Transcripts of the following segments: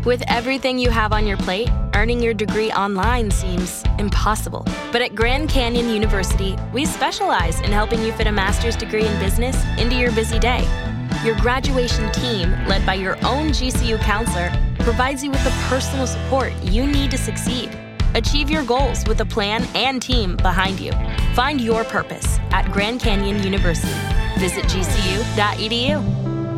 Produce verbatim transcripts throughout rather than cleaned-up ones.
With everything you have on your plate, earning your degree online seems impossible. But at Grand Canyon University, we specialize in helping you fit a master's degree in business into your busy day. Your graduation team, led by your own G C U counselor, provides you with the personal support you need to succeed. Achieve your goals with a plan and team behind you. Find your purpose at Grand Canyon University. Visit G C U dot E D U.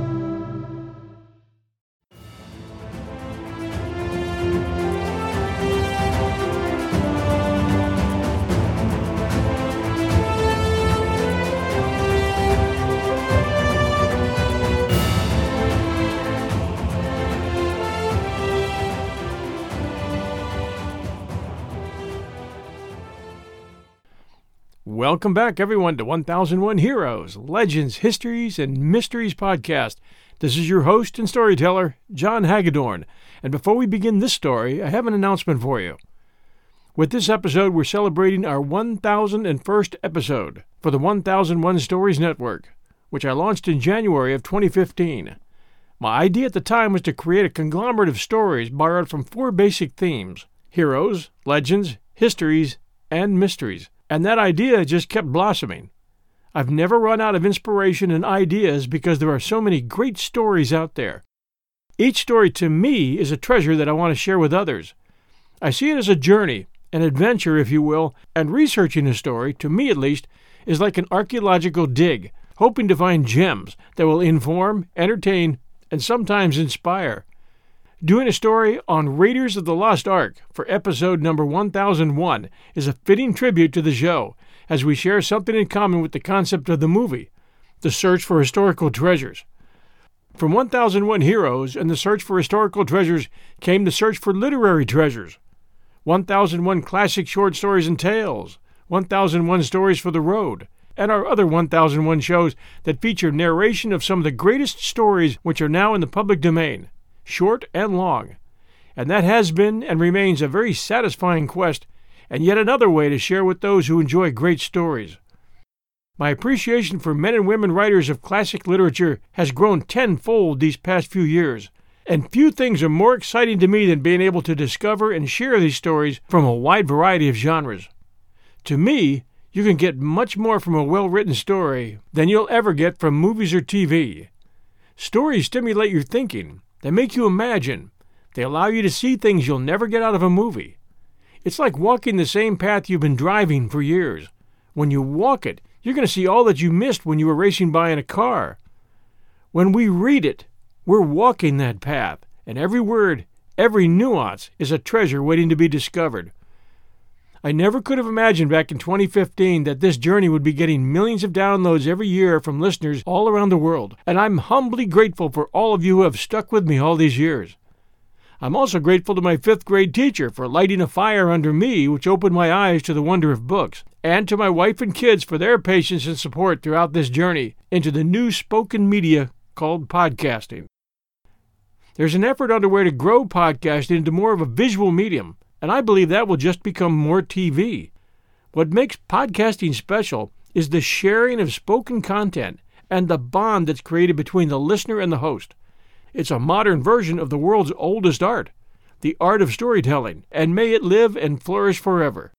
Welcome back, everyone, to one thousand one Heroes, Legends, Histories, and Mysteries podcast. This is your host and storyteller, John Hagedorn. And before we begin this story, I have an announcement for you. With this episode, we're celebrating our one thousand first episode for the one thousand one Stories Network, which I launched in January of twenty fifteen. My idea at the time was to create a conglomerate of stories borrowed from four basic themes: heroes, legends, histories, and mysteries. And that idea just kept blossoming. I've never run out of inspiration and ideas because there are so many great stories out there. Each story to me is a treasure that I want to share with others. I see it as a journey, an adventure, if you will, and researching a story, to me at least, is like an archaeological dig, hoping to find gems that will inform, entertain, and sometimes inspire. Doing a story on Raiders of the Lost Ark for episode number one thousand one is a fitting tribute to the show, as we share something in common with the concept of the movie, the search for historical treasures. From one thousand one Heroes and the search for historical treasures came the search for literary treasures. one thousand one Classic Short Stories and Tales, one thousand one Stories for the Road, and our other one thousand one shows that feature narration of some of the greatest stories which are now in the public domain, short and long. And that has been and remains a very satisfying quest, and yet another way to share with those who enjoy great stories. My appreciation for men and women writers of classic literature has grown tenfold these past few years, and few things are more exciting to me than being able to discover and share these stories from a wide variety of genres. To me, you can get much more from a well-written story than you'll ever get from movies or T V. Stories stimulate your thinking. They make you imagine. They allow you to see things you'll never get out of a movie. It's like walking the same path you've been driving for years. When you walk it, you're going to see all that you missed when you were racing by in a car. When we read it, we're walking that path, and every word, every nuance is a treasure waiting to be discovered. I never could have imagined back in twenty fifteen that this journey would be getting millions of downloads every year from listeners all around the world, and I'm humbly grateful for all of you who have stuck with me all these years. I'm also grateful to my fifth grade teacher for lighting a fire under me which opened my eyes to the wonder of books, and to my wife and kids for their patience and support throughout this journey into the new spoken media called podcasting. There's an effort underway to grow podcasting into more of a visual medium, and I believe that will just become more T V. What makes podcasting special is the sharing of spoken content and the bond that's created between the listener and the host. It's a modern version of the world's oldest art, the art of storytelling, and may it live and flourish forever.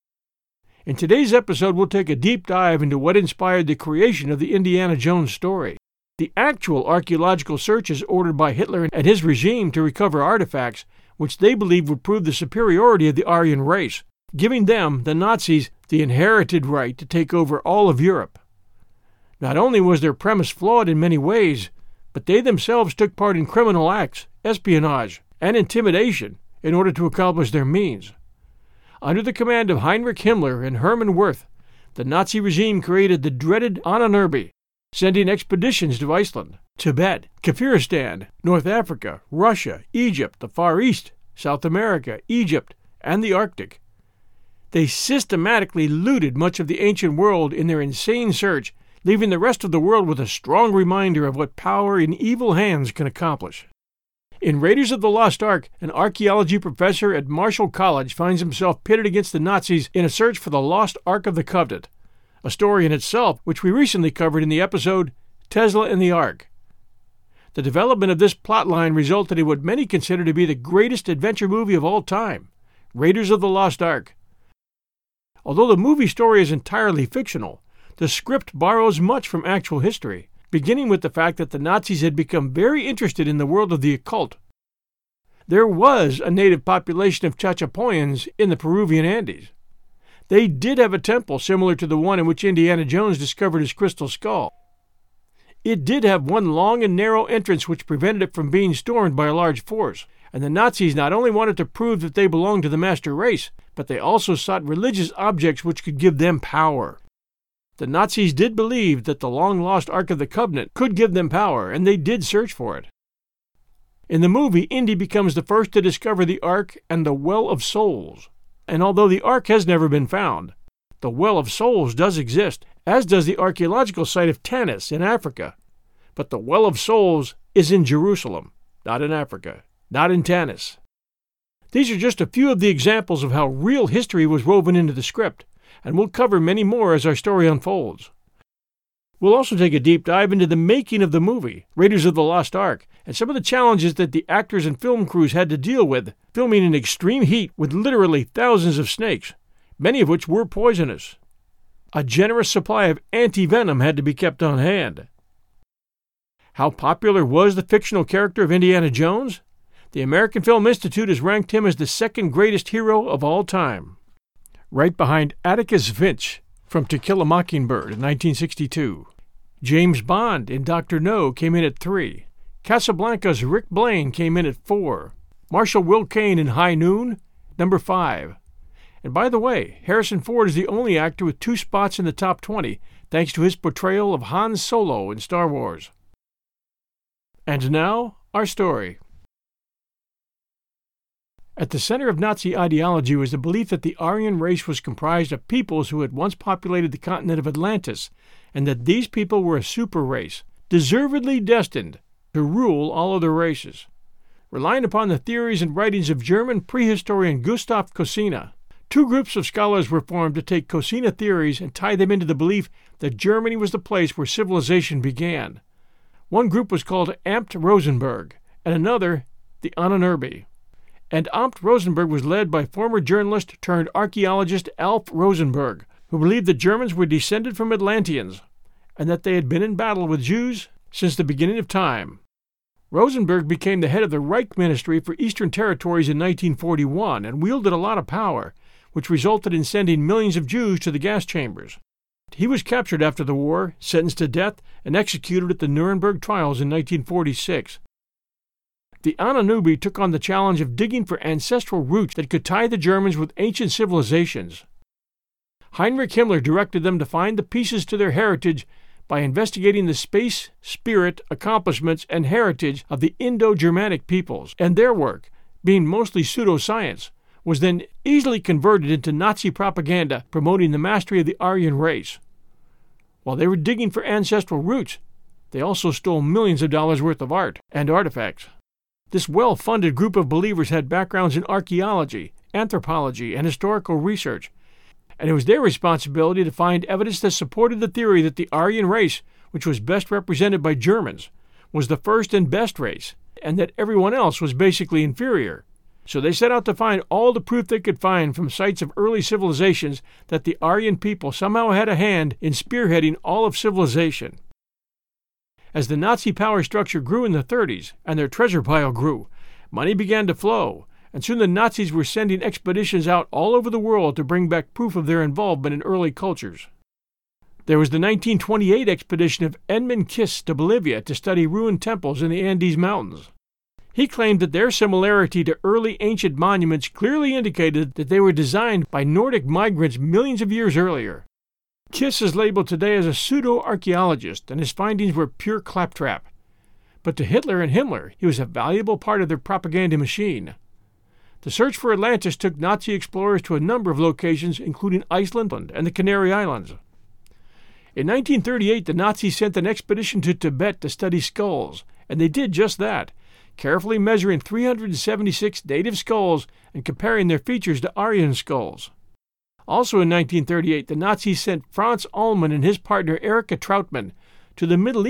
In today's episode, we'll take a deep dive into what inspired the creation of the Indiana Jones story, the actual archaeological searches ordered by Hitler and his regime to recover artifacts which they believed would prove the superiority of the Aryan race, giving them, the Nazis, the inherited right to take over all of Europe. Not only was their premise flawed in many ways, but they themselves took part in criminal acts, espionage, and intimidation in order to accomplish their means. Under the command of Heinrich Himmler and Hermann Wirth, the Nazi regime created the dreaded Ahnenerbe, sending expeditions to Iceland, Tibet, Kafiristan, North Africa, Russia, Egypt, the Far East, South America, Egypt, and the Arctic. They systematically looted much of the ancient world in their insane search, leaving the rest of the world with a strong reminder of what power in evil hands can accomplish. In Raiders of the Lost Ark, an archaeology professor at Marshall College finds himself pitted against the Nazis in a search for the lost Ark of the Covenant, a story in itself which we recently covered in the episode Tesla and the Ark. The development of this plotline resulted in what many consider to be the greatest adventure movie of all time, Raiders of the Lost Ark. Although the movie story is entirely fictional, the script borrows much from actual history, beginning with the fact that the Nazis had become very interested in the world of the occult. There was a native population of Chachapoyans in the Peruvian Andes. They did have a temple similar to the one in which Indiana Jones discovered his crystal skull. It did have one long and narrow entrance which prevented it from being stormed by a large force, and the Nazis not only wanted to prove that they belonged to the master race, but they also sought religious objects which could give them power. The Nazis did believe that the long-lost Ark of the Covenant could give them power, and they did search for it. In the movie, Indy becomes the first to discover the Ark and the Well of Souls. And although the Ark has never been found, the Well of Souls does exist, as does the archaeological site of Tanis in Africa. But the Well of Souls is in Jerusalem, not in Africa, not in Tanis. These are just a few of the examples of how real history was woven into the script, and we'll cover many more as our story unfolds. We'll also take a deep dive into the making of the movie, Raiders of the Lost Ark, and some of the challenges that the actors and film crews had to deal with, filming in extreme heat with literally thousands of snakes, many of which were poisonous. A generous supply of anti-venom had to be kept on hand. How popular was the fictional character of Indiana Jones? The American Film Institute has ranked him as the second greatest hero of all time, right behind Atticus Finch from To Kill a Mockingbird in nineteen sixty-two. James Bond in Doctor No came in at three. Casablanca's Rick Blaine came in at four. Marshal Will Kane in High Noon, number five. And by the way, Harrison Ford is the only actor with two spots in the top twenty, thanks to his portrayal of Han Solo in Star Wars. And now, our story. At the center of Nazi ideology was the belief that the Aryan race was comprised of peoples who had once populated the continent of Atlantis, and that these people were a super race, deservedly destined to rule all other races. Relying upon the theories and writings of German prehistorian Gustav Kosina, two groups of scholars were formed to take Kosina theories and tie them into the belief that Germany was the place where civilization began. One group was called Amt Rosenberg, and another the Ahnenerbe. And Amt Rosenberg was led by former journalist-turned-archaeologist Alf Rosenberg, who believed the Germans were descended from Atlanteans, and that they had been in battle with Jews since the beginning of time. Rosenberg became the head of the Reich Ministry for Eastern Territories in nineteen forty-one and wielded a lot of power, which resulted in sending millions of Jews to the gas chambers. He was captured after the war, sentenced to death, and executed at the Nuremberg trials in nineteen forty-six. The Ahnenerbe took on the challenge of digging for ancestral roots that could tie the Germans with ancient civilizations. Heinrich Himmler directed them to find the pieces to their heritage by investigating the space, spirit, accomplishments, and heritage of the Indo-Germanic peoples, and their work, being mostly pseudoscience, was then easily converted into Nazi propaganda promoting the mastery of the Aryan race. While they were digging for ancestral roots, they also stole millions of dollars worth of art and artifacts. This well-funded group of believers had backgrounds in archaeology, anthropology, and historical research, and it was their responsibility to find evidence that supported the theory that the Aryan race, which was best represented by Germans, was the first and best race, and that everyone else was basically inferior. So they set out to find all the proof they could find from sites of early civilizations that the Aryan people somehow had a hand in spearheading all of civilization. As the Nazi power structure grew in the thirties and their treasure pile grew, money began to flow, and soon the Nazis were sending expeditions out all over the world to bring back proof of their involvement in early cultures. There was the nineteen twenty-eight expedition of Edmund Kiss to Bolivia to study ruined temples in the Andes Mountains. He claimed that their similarity to early ancient monuments clearly indicated that they were designed by Nordic migrants millions of years earlier. Kiss is labeled today as a pseudo-archaeologist, and his findings were pure claptrap. But to Hitler and Himmler, he was a valuable part of their propaganda machine. The search for Atlantis took Nazi explorers to a number of locations, including Iceland and the Canary Islands. In nineteen thirty-eight, the Nazis sent an expedition to Tibet to study skulls, and they did just that, carefully measuring three hundred seventy-six native skulls and comparing their features to Aryan skulls. Also in nineteen thirty-eight, the Nazis sent Franz Ullmann and his partner Erika Trautmann to the Middle East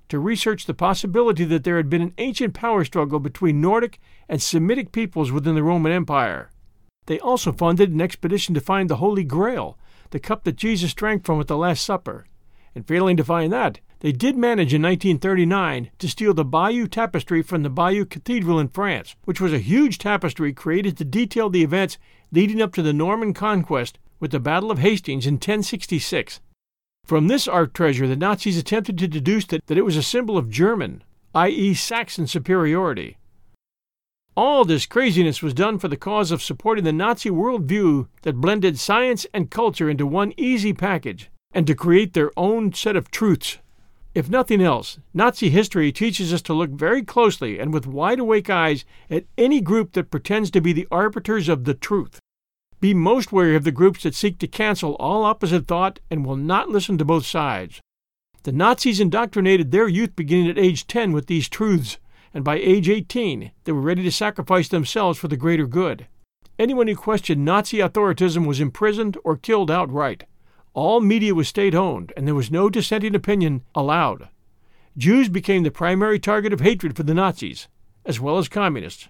to research the possibility that there had been an ancient power struggle between Nordic and Semitic peoples within the Roman Empire. They also funded an expedition to find the Holy Grail, the cup that Jesus drank from at the Last Supper. And failing to find that, they did manage in nineteen thirty-nine to steal the Bayeux Tapestry from the Bayeux Cathedral in France, which was a huge tapestry created to detail the events leading up to the Norman conquest with the Battle of Hastings in ten sixty-six. From this art treasure, the Nazis attempted to deduce that, that it was a symbol of German, that is Saxon superiority. All this craziness was done for the cause of supporting the Nazi worldview that blended science and culture into one easy package, and to create their own set of truths. If nothing else, Nazi history teaches us to look very closely and with wide-awake eyes at any group that pretends to be the arbiters of the truth. Be most wary of the groups that seek to cancel all opposite thought and will not listen to both sides. The Nazis indoctrinated their youth beginning at age ten with these truths, and by age eighteen, they were ready to sacrifice themselves for the greater good. Anyone who questioned Nazi authoritism was imprisoned or killed outright. All media was state-owned, and there was no dissenting opinion allowed. Jews became the primary target of hatred for the Nazis, as well as communists.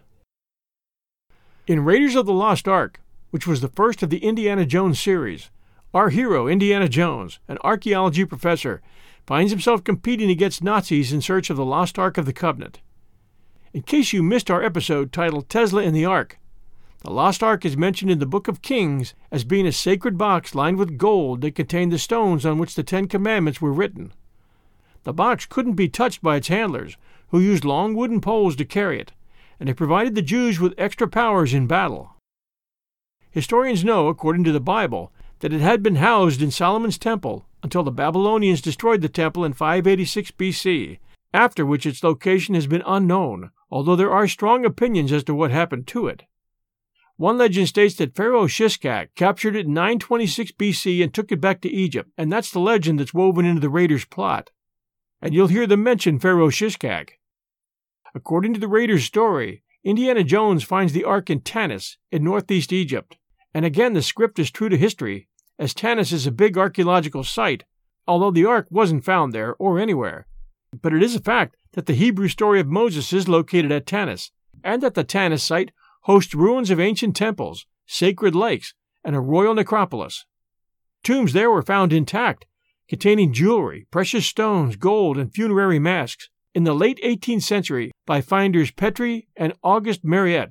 In Raiders of the Lost Ark, which was the first of the Indiana Jones series, our hero, Indiana Jones, an archaeology professor, finds himself competing against Nazis in search of the Lost Ark of the Covenant. In case you missed our episode titled Tesla and the Ark, the Lost Ark is mentioned in the Book of Kings as being a sacred box lined with gold that contained the stones on which the Ten Commandments were written. The box couldn't be touched by its handlers, who used long wooden poles to carry it, and it provided the Jews with extra powers in battle. Historians know, according to the Bible, that it had been housed in Solomon's temple until the Babylonians destroyed the temple in five eighty-six B C, after which its location has been unknown, although there are strong opinions as to what happened to it. One legend states that Pharaoh Shishak captured it in nine twenty-six B C and took it back to Egypt, and that's the legend that's woven into the Raiders' plot. And you'll hear them mention Pharaoh Shishak. According to the Raiders' story, Indiana Jones finds the Ark in Tanis, in northeast Egypt. And again, the script is true to history, as Tanis is a big archaeological site, although the Ark wasn't found there or anywhere. But it is a fact that the Hebrew story of Moses is located at Tanis, and that the Tanis site hosts ruins of ancient temples, sacred lakes, and a royal necropolis. Tombs there were found intact, containing jewelry, precious stones, gold, and funerary masks, in the late eighteenth century by finders Petrie and Auguste Mariette.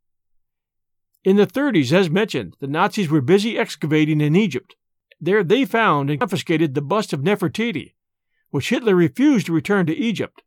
In the thirties, as mentioned, the Nazis were busy excavating in Egypt. There they found and confiscated the bust of Nefertiti, which Hitler refused to return to Egypt.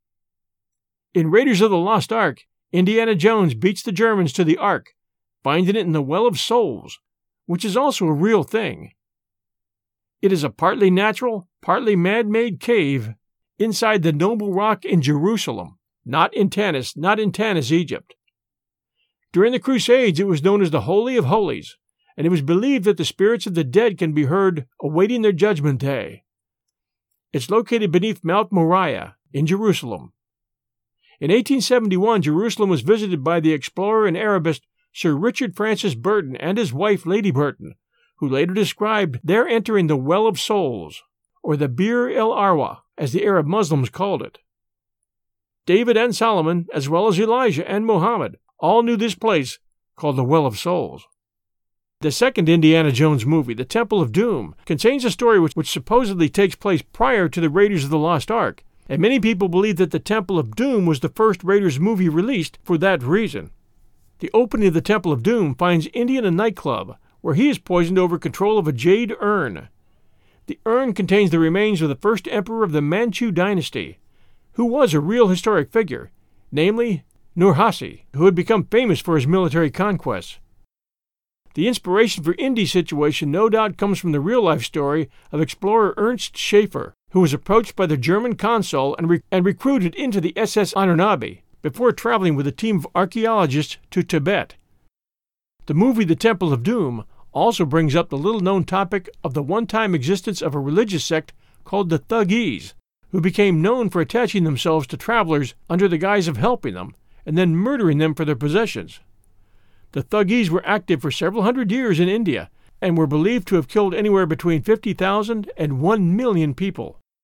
In Raiders of the Lost Ark, Indiana Jones beats the Germans to the Ark, finding it in the Well of Souls, which is also a real thing. It is a partly natural, partly man-made cave inside the Noble Rock in Jerusalem, not in Tanis, not in Tanis, Egypt. During the Crusades, it was known as the Holy of Holies, and it was believed that the spirits of the dead can be heard awaiting their judgment day. It's located beneath Mount Moriah in Jerusalem. In eighteen seventy-one, Jerusalem was visited by the explorer and Arabist Sir Richard Francis Burton and his wife Lady Burton, who later described their entering the Well of Souls, or the Bir el Arwa, as the Arab Muslims called it. David and Solomon, as well as Elijah and Muhammad, all knew this place called the Well of Souls. The second Indiana Jones movie, The Temple of Doom, contains a story which, which supposedly takes place prior to the Raiders of the Lost Ark, and many people believe that The Temple of Doom was the first Raiders movie released for that reason. The opening of The Temple of Doom finds Indy in a nightclub, where he is poisoned over control of a jade urn. The urn contains the remains of the first emperor of the Manchu dynasty, who was a real historic figure, namely Nurhaci, who had become famous for his military conquests. The inspiration for Indy's situation no doubt comes from the real-life story of explorer Ernst Schaefer, who was approached by the German consul and, re- and recruited into the S S Anunnaki before traveling with a team of archaeologists to Tibet. The movie The Temple of Doom also brings up the little-known topic of the one-time existence of a religious sect called the Thuggese, who became known for attaching themselves to travelers under the guise of helping them, and then murdering them for their possessions. The Thuggese were active for several hundred years in India, and were believed to have killed anywhere between fifty thousand and one million people.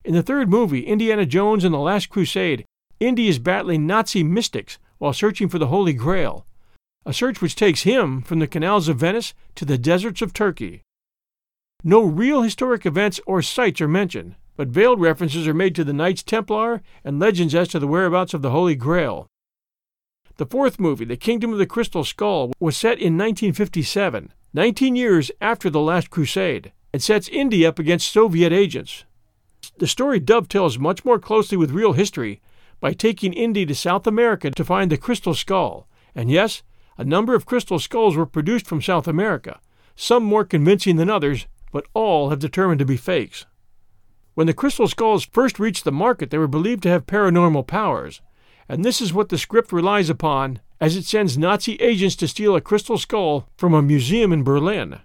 In the third movie, Indiana Jones and the Last Crusade, Indy is battling Nazi mystics while searching for the Holy Grail, a search which takes him from the canals of Venice to the deserts of Turkey. No real historic events or sites are mentioned, but veiled references are made to the Knights Templar and legends as to the whereabouts of the Holy Grail. The fourth movie, The Kingdom of the Crystal Skull, was set in nineteen fifty-seven, nineteen years after The Last Crusade, and sets Indy up against Soviet agents. The story dovetails much more closely with real history by taking Indy to South America to find the Crystal Skull, and yes, a number of crystal skulls were produced from South America, some more convincing than others, but all have determined to be fakes. When the crystal skulls first reached the market, they were believed to have paranormal powers, and this is what the script relies upon as it sends Nazi agents to steal a crystal skull from a museum in Berlin.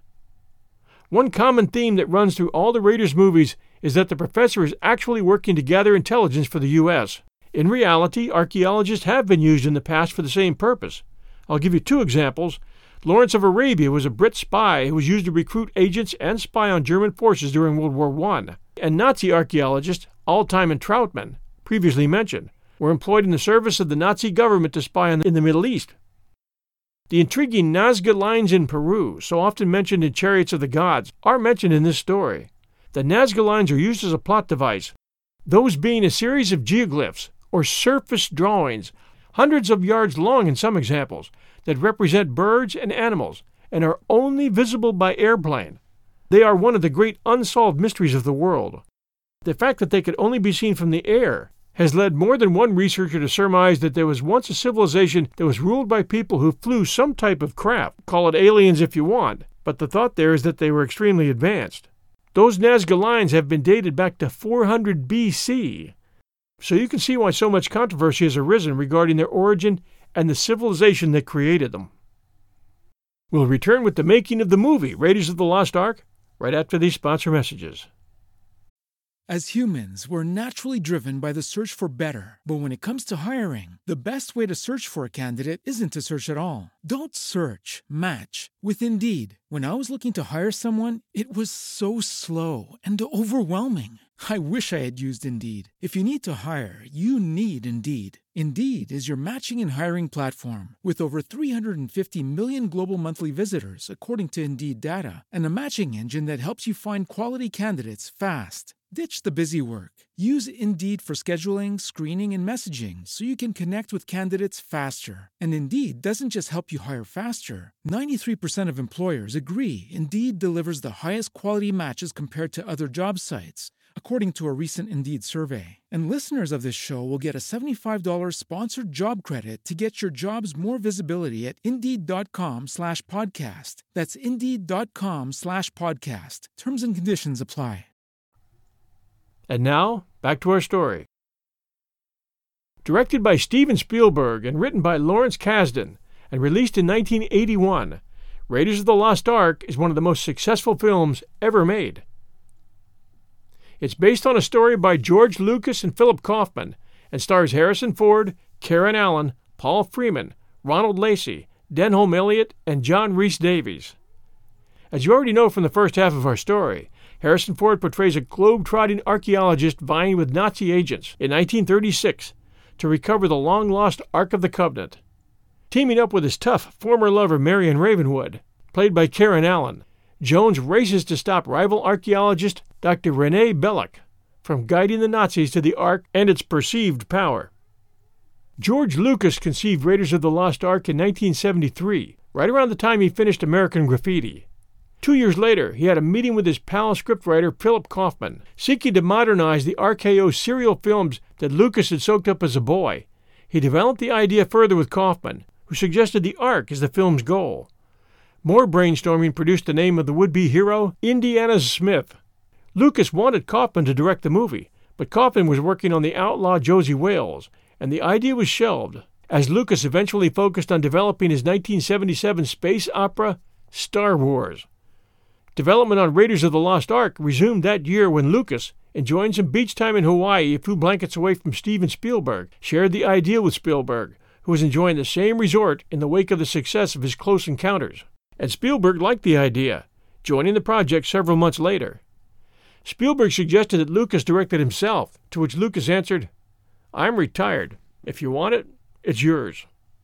One common theme that runs through all the Raiders movies is that the professor is actually working to gather intelligence for the U S. In reality, archaeologists have been used in the past for the same purpose. I'll give you two examples. Lawrence of Arabia was a Brit spy who was used to recruit agents and spy on German forces during World War One. And Nazi archaeologists, Altheim and Trautmann, previously mentioned, were employed in the service of the Nazi government to spy in the Middle East. The intriguing Nazca lines in Peru, so often mentioned in Chariots of the Gods, are mentioned in this story. The Nazca lines are used as a plot device, those being a series of geoglyphs, or surface drawings, hundreds of yards long in some examples, that represent birds and animals, and are only visible by airplane. They are one of the great unsolved mysteries of the world. The fact that they could only be seen from the air has led more than one researcher to surmise that there was once a civilization that was ruled by people who flew some type of craft. Call it aliens if you want, but the thought there is that they were extremely advanced. Those Nazca lines have been dated back to four hundred B C, so you can see why so much controversy has arisen regarding their origin and the civilization that created them. We'll return with the making of the movie Raiders of the Lost Ark right after these sponsor messages. As humans, we're naturally driven by the search for better. But when it comes to hiring, the best way to search for a candidate isn't to search at all. Don't search, match with Indeed. When I was looking to hire someone, it was so slow and overwhelming. I wish I had used Indeed. If you need to hire, you need Indeed. Indeed is your matching and hiring platform with over three hundred fifty million global monthly visitors, according to Indeed data, and a matching engine that helps you find quality candidates fast. Ditch the busy work. Use Indeed for scheduling, screening, and messaging so you can connect with candidates faster. And Indeed doesn't just help you hire faster. ninety-three percent of employers agree Indeed delivers the highest quality matches compared to other job sites, according to a recent Indeed survey. And listeners of this show will get a seventy-five dollars sponsored job credit to get your jobs more visibility at Indeed.com slash podcast. That's Indeed.com slash podcast. Terms and conditions apply. And now, back to our story. Directed by Steven Spielberg and written by Lawrence Kasdan and released in nineteen eighty-one, Raiders of the Lost Ark is one of the most successful films ever made. It's based on a story by George Lucas and Philip Kaufman and stars Harrison Ford, Karen Allen, Paul Freeman, Ronald Lacey, Denholm Elliott, and John Rhys-Davies. As you already know from the first half of our story, Harrison Ford portrays a globe-trotting archaeologist vying with Nazi agents in nineteen thirty-six to recover the long-lost Ark of the Covenant. Teaming up with his tough former lover Marion Ravenwood, played by Karen Allen, Jones races to stop rival archaeologist Doctor René Belloc from guiding the Nazis to the Ark and its perceived power. George Lucas conceived Raiders of the Lost Ark in nineteen seventy-three, right around the time he finished American Graffiti. Two years later, he had a meeting with his pal scriptwriter Philip Kaufman, seeking to modernize the R K O serial films that Lucas had soaked up as a boy. He developed the idea further with Kaufman, who suggested the Ark as the film's goal. More brainstorming produced the name of the would-be hero, Indiana Smith. Lucas wanted Kaufman to direct the movie, but Kaufman was working on the outlaw Josie Wales, and the idea was shelved, as Lucas eventually focused on developing his nineteen seventy-seven space opera, Star Wars. Development on Raiders of the Lost Ark resumed that year when Lucas, enjoying some beach time in Hawaii a few blankets away from Steven Spielberg, shared the idea with Spielberg, who was enjoying the same resort in the wake of the success of his Close Encounters. And Spielberg liked the idea, joining the project several months later. Spielberg suggested that Lucas direct it himself, to which Lucas answered, "I'm retired. If you want it, it's yours."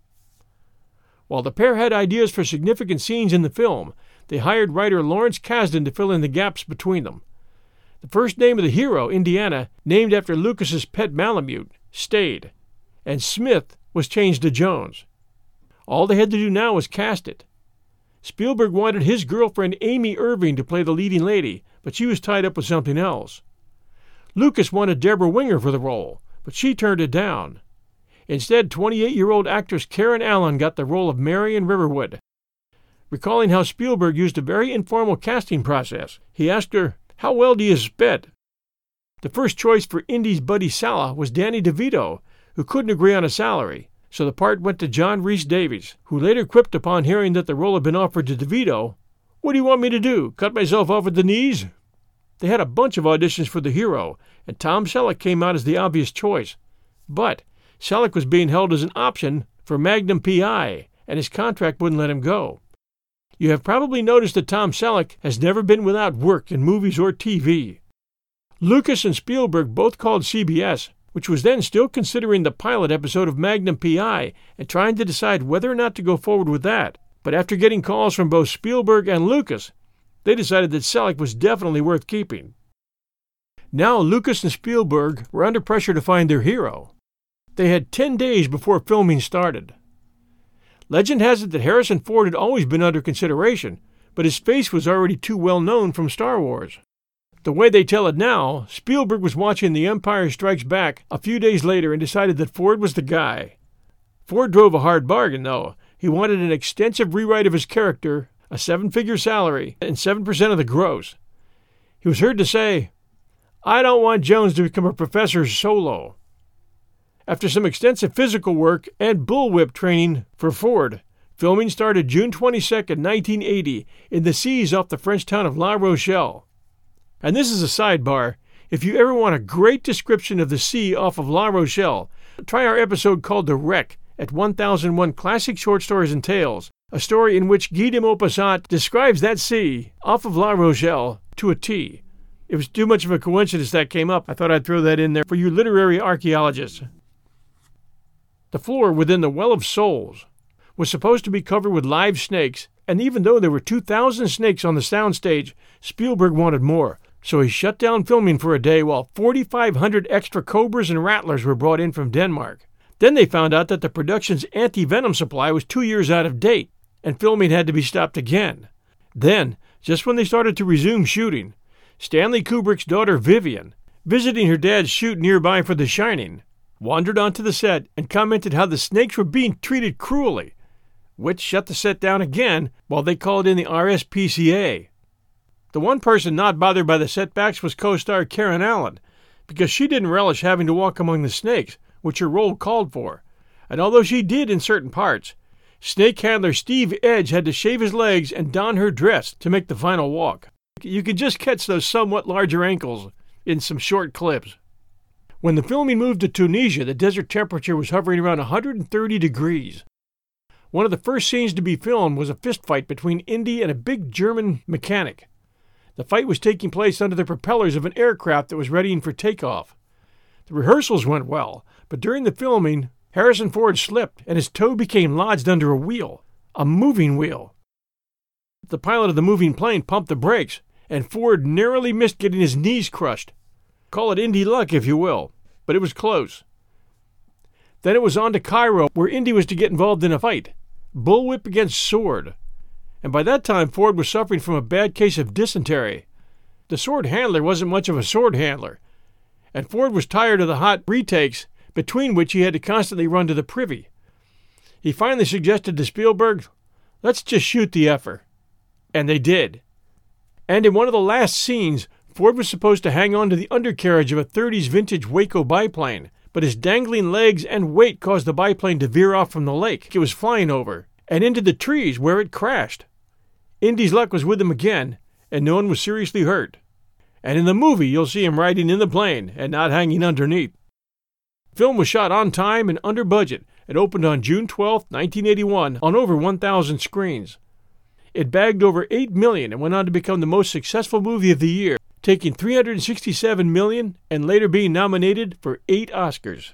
While the pair had ideas for significant scenes in the film, they hired writer Lawrence Kasdan to fill in the gaps between them. The first name of the hero, Indiana, named after Lucas's pet Malamute, stayed, and Smith was changed to Jones. All they had to do now was cast it. Spielberg wanted his girlfriend Amy Irving to play the leading lady, but she was tied up with something else. Lucas wanted Deborah Winger for the role, but she turned it down. Instead, twenty-eight-year-old actress Karen Allen got the role of Marion Riverwood. Recalling how Spielberg used a very informal casting process, he asked her, "How well do you spit?" The first choice for Indy's Buddy Sala was Danny DeVito, who couldn't agree on a salary, so the part went to John Rhys Davies, who later quipped upon hearing that the role had been offered to DeVito, "What do you want me to do, cut myself off at the knees?" They had a bunch of auditions for the hero, and Tom Selleck came out as the obvious choice. But Selleck was being held as an option for Magnum P I, and his contract wouldn't let him go. You have probably noticed that Tom Selleck has never been without work in movies or T V. Lucas and Spielberg both called C B S, which was then still considering the pilot episode of Magnum P I and trying to decide whether or not to go forward with that. But after getting calls from both Spielberg and Lucas, they decided that Selleck was definitely worth keeping. Now Lucas and Spielberg were under pressure to find their hero. They had ten days before filming started. Legend has it that Harrison Ford had always been under consideration, but his face was already too well known from Star Wars. The way they tell it now, Spielberg was watching The Empire Strikes Back a few days later and decided that Ford was the guy. Ford drove a hard bargain, though. He wanted an extensive rewrite of his character, a seven-figure salary, and seven percent of the gross. He was heard to say, "I don't want Jones to become a professor solo." After some extensive physical work and bullwhip training for Ford, filming started June twenty-second, nineteen eighty, in the seas off the French town of La Rochelle. And this is a sidebar. If you ever want a great description of the sea off of La Rochelle, try our episode called The Wreck at one thousand one Classic Short Stories and Tales, a story in which Guy de Maupassant describes that sea off of La Rochelle to a T. It was too much of a coincidence that came up. I thought I'd throw that in there for you literary archaeologists. The floor within the Well of Souls was supposed to be covered with live snakes, and even though there were two thousand snakes on the soundstage, Spielberg wanted more, so he shut down filming for a day while forty-five hundred extra cobras and rattlers were brought in from Denmark. Then they found out that the production's anti-venom supply was two years out of date, and filming had to be stopped again. Then, just when they started to resume shooting, Stanley Kubrick's daughter Vivian, visiting her dad's shoot nearby for The Shining, wandered onto the set and commented how the snakes were being treated cruelly, which shut the set down again while they called in the R S P C A. The one person not bothered by the setbacks was co-star Karen Allen, because she didn't relish having to walk among the snakes, which her role called for. And although she did in certain parts, snake handler Steve Edge had to shave his legs and don her dress to make the final walk. You could just catch those somewhat larger ankles in some short clips. When the filming moved to Tunisia, the desert temperature was hovering around one hundred thirty degrees. One of the first scenes to be filmed was a fistfight between Indy and a big German mechanic. The fight was taking place under the propellers of an aircraft that was readying for takeoff. The rehearsals went well, but during the filming, Harrison Ford slipped and his toe became lodged under a wheel, a moving wheel. The pilot of the moving plane pumped the brakes, and Ford narrowly missed getting his knees crushed. Call it Indy luck, if you will, but it was close. Then it was on to Cairo, where Indy was to get involved in a fight, bullwhip against sword. And by that time, Ford was suffering from a bad case of dysentery. The sword handler wasn't much of a sword handler, and Ford was tired of the hot retakes, between which he had to constantly run to the privy. He finally suggested to Spielberg, "Let's just shoot the effer." And they did. And in one of the last scenes, Ford was supposed to hang on to the undercarriage of a thirties vintage Waco biplane, but his dangling legs and weight caused the biplane to veer off from the lake it was flying over, and into the trees where it crashed. Indy's luck was with him again, and no one was seriously hurt. And in the movie, you'll see him riding in the plane and not hanging underneath. Film was shot on time and under budget. It opened on June twelfth, nineteen eighty-one, on over one thousand screens. It bagged over eight million dollars and went on to become the most successful movie of the year, taking three hundred sixty-seven million dollars and later being nominated for eight Oscars.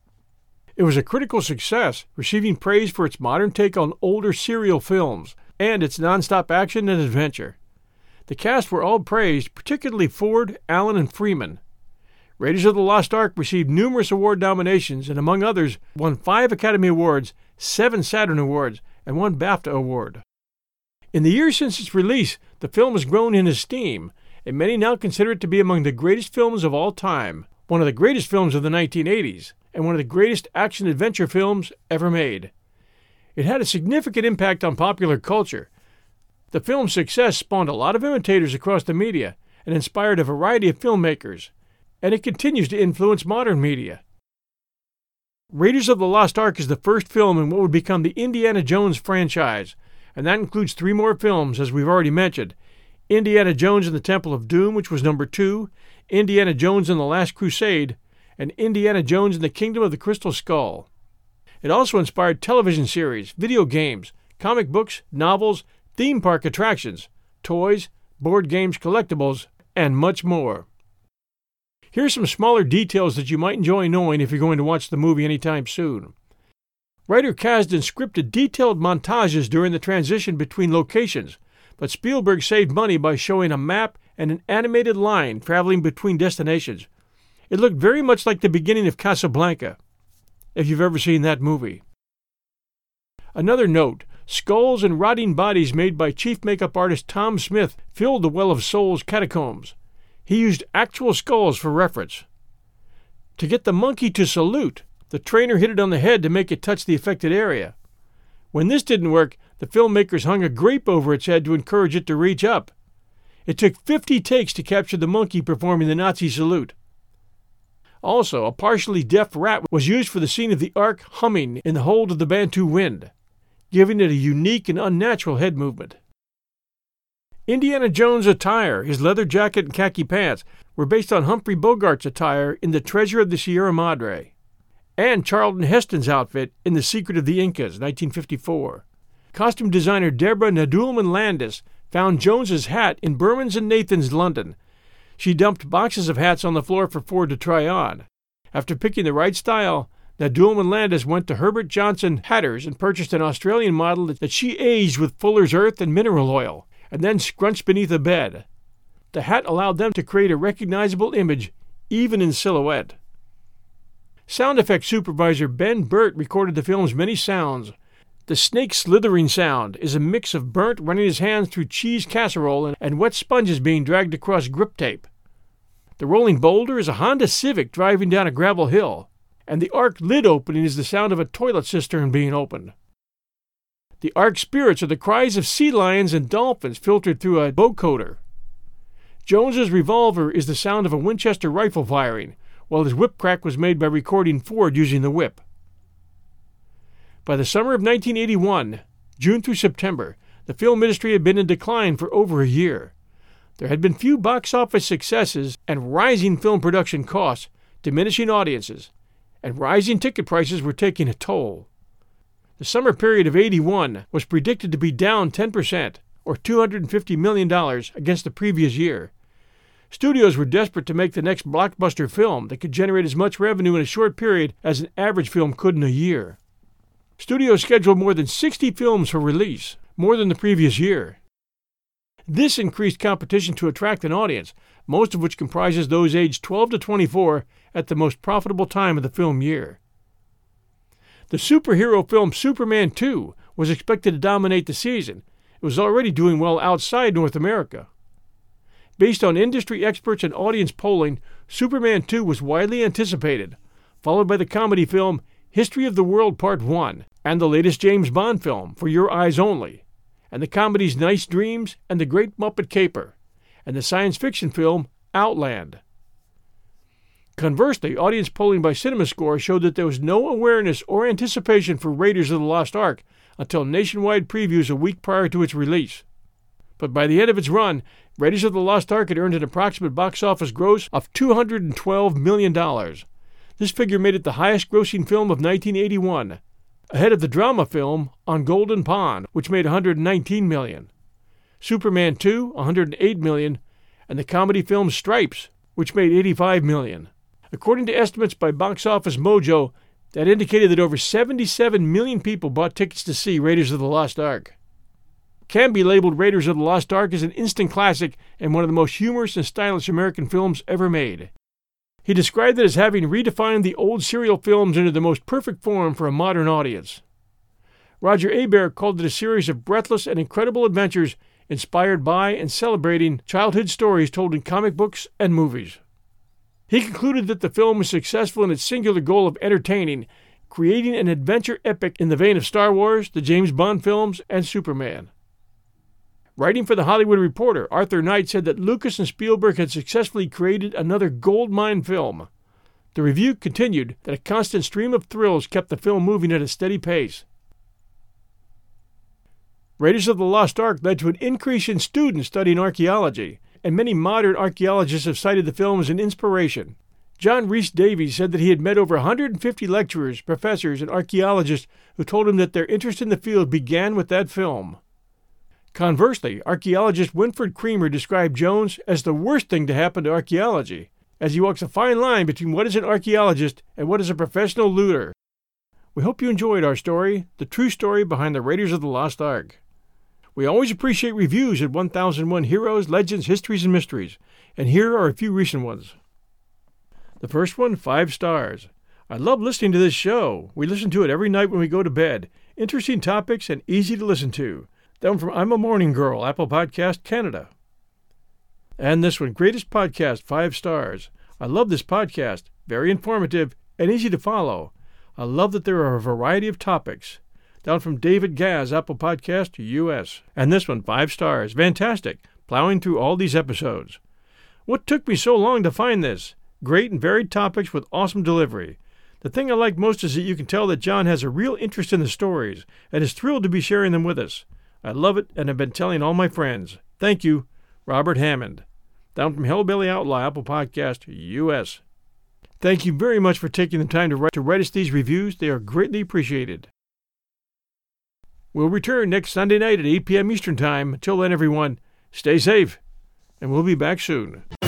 It was a critical success, receiving praise for its modern take on older serial films and its nonstop action and adventure. The cast were all praised, particularly Ford, Allen, and Freeman. Raiders of the Lost Ark received numerous award nominations and, among others, won five Academy Awards, seven Saturn Awards, and one BAFTA Award. In the years since its release, the film has grown in esteem, and many now consider it to be among the greatest films of all time, one of the greatest films of the nineteen eighties, and one of the greatest action-adventure films ever made. It had a significant impact on popular culture. The film's success spawned a lot of imitators across the media and inspired a variety of filmmakers, and it continues to influence modern media. Raiders of the Lost Ark is the first film in what would become the Indiana Jones franchise, and that includes three more films, as we've already mentioned: Indiana Jones and the Temple of Doom, which was number two, Indiana Jones and the Last Crusade, and Indiana Jones and the Kingdom of the Crystal Skull. It also inspired television series, video games, comic books, novels, theme park attractions, toys, board games, collectibles, and much more. Here are some smaller details that you might enjoy knowing if you're going to watch the movie anytime soon. Writer Kasdan scripted detailed montages during the transition between locations, but Spielberg saved money by showing a map and an animated line traveling between destinations. It looked very much like the beginning of Casablanca, if you've ever seen that movie. Another note, skulls and rotting bodies made by chief makeup artist Tom Smith filled the Well of Souls catacombs. He used actual skulls for reference. To get the monkey to salute, the trainer hit it on the head to make it touch the affected area. When this didn't work, the filmmakers hung a grape over its head to encourage it to reach up. It took fifty takes to capture the monkey performing the Nazi salute. Also, a partially deaf rat was used for the scene of the Ark humming in the hold of the Bantu wind, giving it a unique and unnatural head movement. Indiana Jones' attire, his leather jacket and khaki pants, were based on Humphrey Bogart's attire in The Treasure of the Sierra Madre, and Charlton Heston's outfit in The Secret of the Incas, nineteen fifty-four. Costume designer Deborah Nadoolman Landis found Jones's hat in Bermans and Nathan's, London. She dumped boxes of hats on the floor for Ford to try on. After picking the right style, Nadoolman Landis went to Herbert Johnson Hatters and purchased an Australian model that she aged with Fuller's Earth and mineral oil, and then scrunched beneath a bed. The hat allowed them to create a recognizable image, even in silhouette. Sound effects supervisor Ben Burt recorded the film's many sounds. The snake slithering sound is a mix of Burt running his hands through cheese casserole and, and wet sponges being dragged across grip tape. The rolling boulder is a Honda Civic driving down a gravel hill, and the Ark lid opening is the sound of a toilet cistern being opened. The Ark spirits are the cries of sea lions and dolphins filtered through a vocoder. Jones's revolver is the sound of a Winchester rifle firing, while his whip crack was made by recording Ford using the whip. By the summer of nineteen eighty-one, June through September, the film industry had been in decline for over a year. There had been few box office successes and rising film production costs, diminishing audiences, and rising ticket prices were taking a toll. The summer period of eighty-one was predicted to be down ten percent, or two hundred fifty million dollars, against the previous year. Studios were desperate to make the next blockbuster film that could generate as much revenue in a short period as an average film could in a year. Studios scheduled more than sixty films for release, more than the previous year. This increased competition to attract an audience, most of which comprises those aged twelve to twenty-four at the most profitable time of the film year. The superhero film Superman two was expected to dominate the season. It was already doing well outside North America. Based on industry experts and audience polling, Superman two was widely anticipated, followed by the comedy film History of the World Part one, and the latest James Bond film, For Your Eyes Only, and the comedies Nice Dreams and The Great Muppet Caper, and the science fiction film Outland. Conversely, audience polling by CinemaScore showed that there was no awareness or anticipation for Raiders of the Lost Ark until nationwide previews a week prior to its release. But by the end of its run, Raiders of the Lost Ark had earned an approximate box office gross of two hundred twelve million dollars. This figure made it the highest-grossing film of nineteen eighty-one, ahead of the drama film On Golden Pond, which made one hundred nineteen million dollars, Superman two, one hundred eight million dollars, and the comedy film Stripes, which made eighty-five million dollars. According to estimates by Box Office Mojo, that indicated that over seventy-seven million people bought tickets to see Raiders of the Lost Ark. Canby labeled Raiders of the Lost Ark as an instant classic and one of the most humorous and stylish American films ever made. He described it as having redefined the old serial films into the most perfect form for a modern audience. Roger Ebert called it a series of breathless and incredible adventures inspired by and celebrating childhood stories told in comic books and movies. He concluded that the film was successful in its singular goal of entertaining, creating an adventure epic in the vein of Star Wars, the James Bond films, and Superman. Writing for The Hollywood Reporter, Arthur Knight said that Lucas and Spielberg had successfully created another goldmine film. The review continued that a constant stream of thrills kept the film moving at a steady pace. Raiders of the Lost Ark led to an increase in students studying archaeology, and many modern archaeologists have cited the film as an inspiration. John Rhys Davies said that he had met over one hundred fifty lecturers, professors, and archaeologists who told him that their interest in the field began with that film. Conversely, archaeologist Winfred Creamer described Jones as the worst thing to happen to archaeology, as he walks a fine line between what is an archaeologist and what is a professional looter. We hope you enjoyed our story, the true story behind the Raiders of the Lost Ark. We always appreciate reviews at one thousand one Heroes, Legends, Histories, and Mysteries, and here are a few recent ones. The first one, five stars. I love listening to this show. We listen to it every night when we go to bed. Interesting topics and easy to listen to. That one from I'm a Morning Girl, Apple Podcast, Canada. And this one, Greatest Podcast, five stars. I love this podcast. Very informative and easy to follow. I love that there are a variety of topics. Down from David Gaz, Apple Podcast, U S. And this one, five stars. Fantastic. Plowing through all these episodes. What took me so long to find this? Great and varied topics with awesome delivery. The thing I like most is that you can tell that John has a real interest in the stories and is thrilled to be sharing them with us. I love it and have been telling all my friends. Thank you, Robert Hammond. Down from Hellbilly Outlaw, Apple Podcast, U S. Thank you very much for taking the time to write, to write us these reviews. They are greatly appreciated. We'll return next Sunday night at eight p.m. Eastern Time. Until then, everyone, stay safe, and we'll be back soon.